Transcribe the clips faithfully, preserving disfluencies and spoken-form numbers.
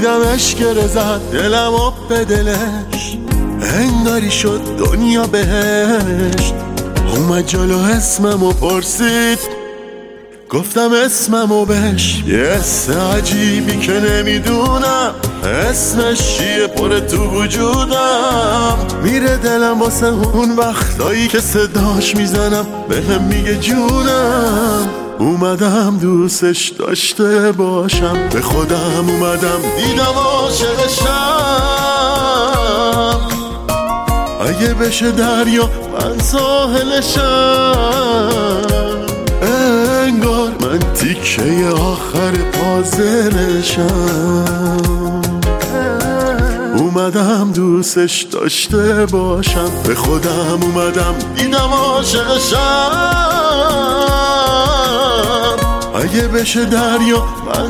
دیدمش گره زد دلم آب به دلش، انگاری شد دنیا بهشت. اومد جلو اسممو پرسید، گفتم اسممو بهش. یه اسم عجیبی که نمیدونم اسمش چیه پره تو وجودم. میره دلم واسه اون وقتایی که صداش میزنم بهم میگه جونم. اومدم دوستش داشته باشم، به خودم اومدم دیدم عاشقشم. اگه بشه دریا من ساحلشم، انگار من تیکه آخر پازلشم. اومدم دوستش داشته باشم، به خودم اومدم دیدم عاشقشم. اگه بشه دریا من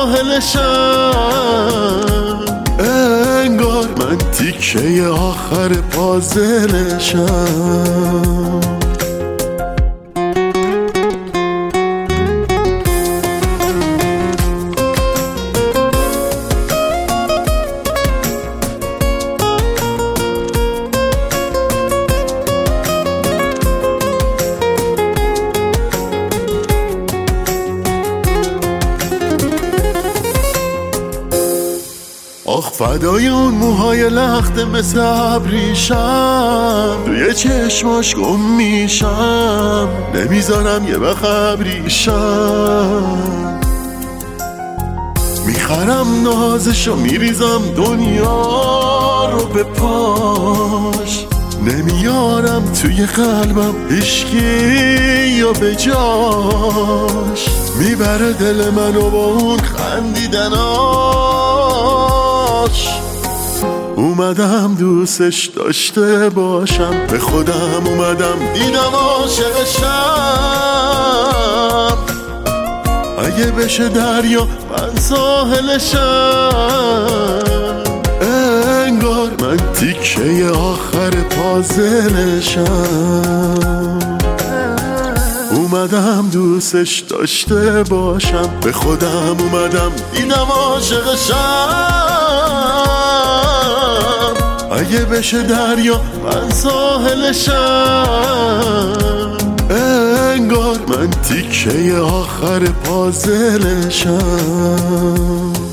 ساحلشم، انگار من تیکه آخر پازلشم. آخ فدای اون موهای لخت مثل ابریشم، توی چشماش گم میشم، نمیذارم یه بخبریشم. میخرم نازشو میریزم دنیا رو به پاش، نمیارم توی قلبم هیچکی یا به جاش. میبره دل منو با اون خندیدناش. اومدم دوستش داشته باشم، به خودم اومدم دیدم عاشقشم. اگه بشه دریا من ساحلشم، انگار من تیکه آخر پازلشم. اومدم دوستش داشته باشم، به خودم اومدم دیدم عاشقشم. اگه بشه دریا من ساحلشم، انگار من تیکه آخر پازلشم.